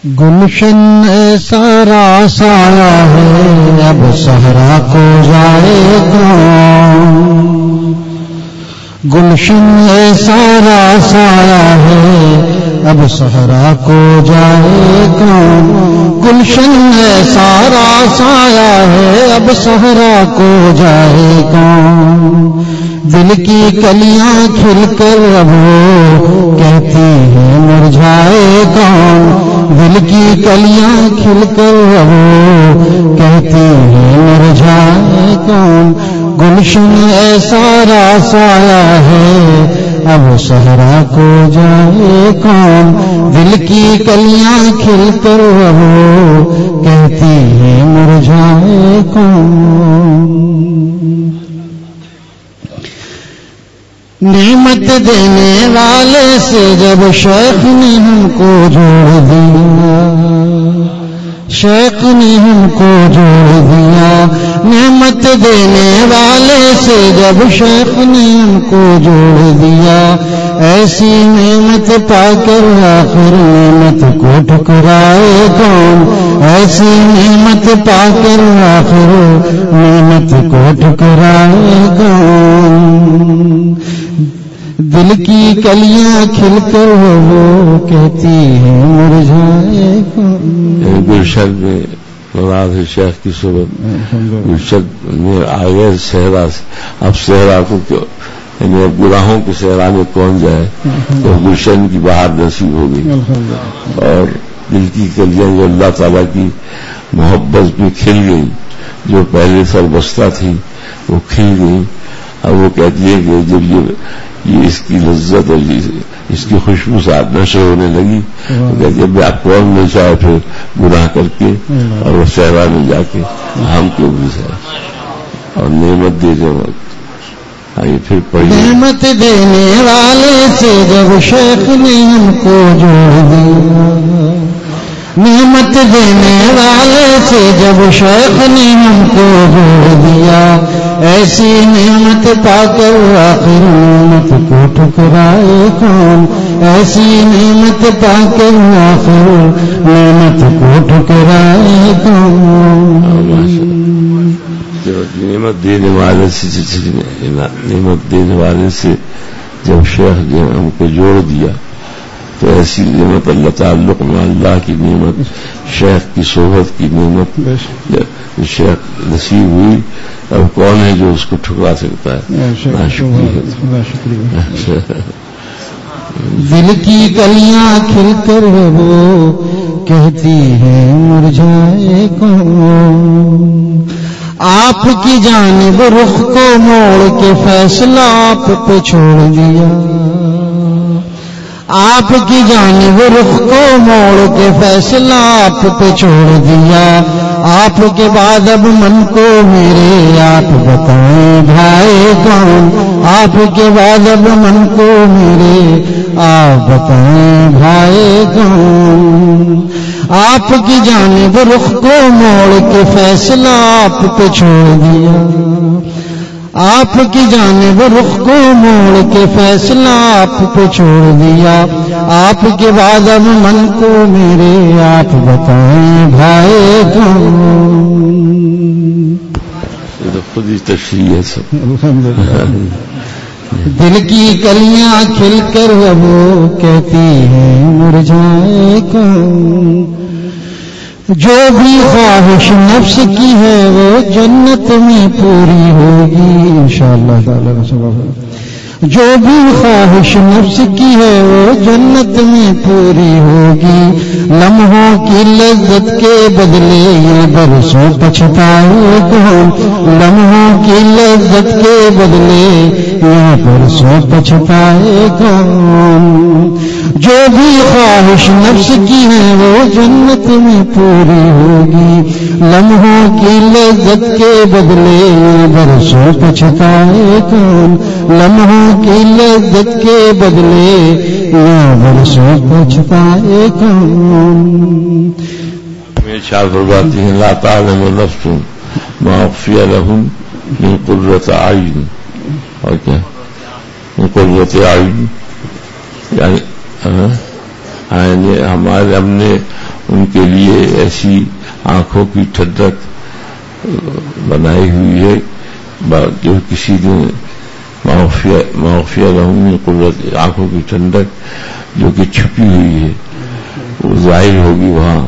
گلشن سارا سایہ ہے اب صحرا کو جائے کون. گلشن سارا سایہ ہے اب صحرا کو جائے کون. گلشن سارا سایہ ہے اب صحرا کو جائے کون. دل کی کلیاں کھل کر اب کہتی ہیں مرجھائے کون. دل کی کلیاں کھل کر اب کہتی ہیں مرجھائے کون. گلشن سارا سایہ ہے اب صحرا کو جائے کون. دل کی کلیاں کھل کر اب کہتی ہیں مرجھائے کون. نعمت دینے والے سے جب شیخ نے ہم کو جوڑ دیا، شیخ نے ہم کو جوڑ دیا. نعمت دینے والے سے جب شیخ نے ہم کو جوڑ دیا، ایسی نعمت پا کر آخر نعمت کو ٹھکرائے کون. ایسی نعمت پا کر آخر نعمت کو ٹھکرائے کون. دل کی کلیاں کھل کر وہ کہتی ہیں مرجھائے کون. گلشن میں مراد ہے شیخ کی صحبت. گلشن میں آگے صحرا سے، اب صحرا کو یعنی اب گناہوں کے صحرا میں کون جائے، تو گلشن کی بہار نصیب ہو گئی. اور دل کی کلیاں جو اللہ تعالیٰ کی محبت میں کھل گئی، جو پہلے سربستہ تھی وہ کھل گئی. اب وہ کہتی ہے کہ جب یہ اس کی لذت اور اس کی خوشبو سے نشے ہونے لگی، تو کہتی ہے آپ کون نہیں چاہے پھر گناہ کر کے اور وہ صحرا میں جا کے ہم کیوں بھی ہے. اور نعمت دے جو آئیے پھر پڑھیے. نعمت دینے والے سے جب شیخ نے ہم کو جوڑ دیا، نعمت دینے والے سے جب شیخ نے ہم کو جوڑ دیا، ایسی نعمت پا کر آخر نعمت کو ٹھکرائے کون. ایسی نعمت پا کر آخر نعمت کو ٹھکرائے کون. نعمت دینے والے سے نعمت دینے والے سے جب شیخ نے ہم کو جوڑ دیا، تو ایسی نعمت اللہ تعلق میں اللہ کی نعمت، شیخ کی صحبت کی نعمت شیخ نصیب ہوئی. اب کون ہے جو اس کو ٹھکرا سکتا ہے؟ دل کی کلیاں کھل کر وہ کہتی ہیں مرجھائے کون. آپ کی جانب رخ کو موڑ کے فیصلہ آپ پہ چھوڑ دیا. آپ کی جانب رخ کو موڑ کے فیصلہ آپ پہ چھوڑ دیا. آپ کے بعد اب من کو میرے آپ بتائیں بھائی کون. آپ کے بعد اب من کو میرے آپ بتائیں بھائی کون. آپ کی جانب رخ کو موڑ کے فیصلہ آپ پہ چھوڑ دیا. آپ کی جانب رخ کو موڑ کے فیصلہ آپ پہ چھوڑ دیا. آپ کے بعد اب من کو میرے آپ بتائیں بھائی کون. خود ہی تشریح ہے سب. دل کی کلیاں کھل کر وہ کہتی ہیں مرجھائے کون. جو بھی خواہش نفس کی ہے وہ جنت میں پوری ہوگی انشاءاللہ تعالی. جو بھی خواہش نفس کی ہے وہ جنت میں پوری ہوگی. لمحوں کی لذت کے بدلے یہ برسوں پچھتائے کون. لمحوں کی لذت کے بدلے یہ برسوں پچھتائے کون. جو بھی خواہش نفس کی ہے وہ جنت میں پوری ہوگی. لمحوں کی لذت کے بدلے یہ برسوں پچھتائے کون. لمحوں کی لذت کے بدلے یہ برسوں پچھتائے کون. میں چار فرماتی ہیں لا تعلم نفس ما اخفی لهم من قرۃ اعین. اور کیا من قرۃ اعین یعنی ہمارے ہم نے ان کے لیے ایسی آنکھوں کی ٹھنڈک بنائی ہوئی ہے جو کسی نے معافیہ رہوں قدرت آنکھوں کی ٹھنڈک جو کہ چھپی ہوئی ہے وہ ظاہر ہوگی وہاں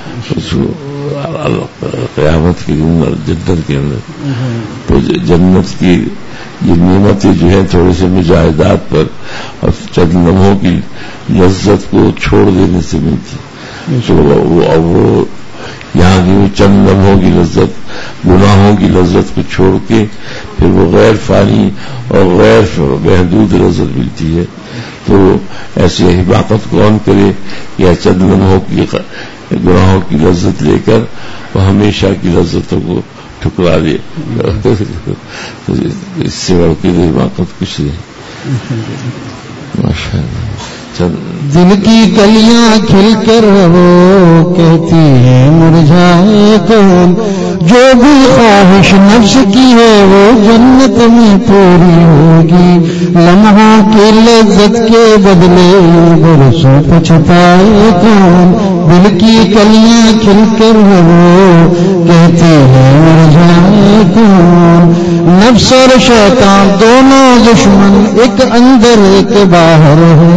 قیامت کے دن جنت کے اندر. تو جنت کی یہ نعمتیں جو ہیں تھوڑے سے مجاہدات پر اور چند لمحوں کی لذت کو چھوڑ دینے سے ملتی. تو وہ یہاں کی وہ چند لمحوں کی لذت گناہوں کی لذت کو چھوڑ کے پھر وہ غیر فانی اور غیر محدود لذت ملتی ہے. تو ایسی حماقت کون کرے یا چند لمحوں کی گناہوں کی لذت لے کر وہ ہمیشہ کی لذتوں کو ٹھکرا دے. اس سے بڑھ کے حماقت کچھ نہیں. ماشاء اللہ. دل کی کلیاں کھل کر وہ کہتی ہیں مرجھائے کون. جو بھی خواہش نفس کی ہے وہ جنت میں پوری ہوگی. لمحوں کی لذت کے بدلے برسوں پچھتائے کون. دل کی کلیاں کھل کر وہ کہتی ہیں مرجھائے کون. نفس اور شیطان دونوں دشمن ایک اندر ایک باہر ہے.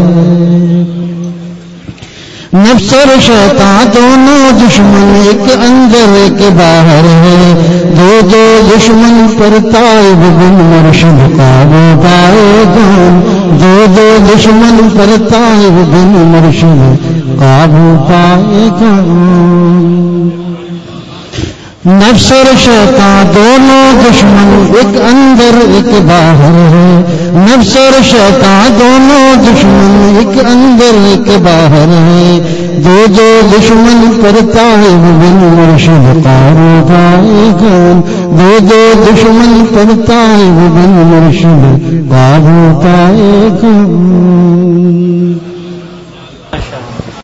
نفس اور شیطان دونوں دشمن ایک اندر ایک باہر ہے. دو دشمن پر تائب بن مرشد قابو پائے کون. دو دشمن پر تائب بن مرشد قابو پائے کون. نفس اور شیطان دونوں دشمن ایک اندر ایک باہر ہے. نفس اور شیطان دونوں دشمن ایک اندر ایک باہر ہے. دو دشمن پر تائب بن مرشد قابو پائے کون. دو دشمن پر تائب بن مرشد قابو پائے کون.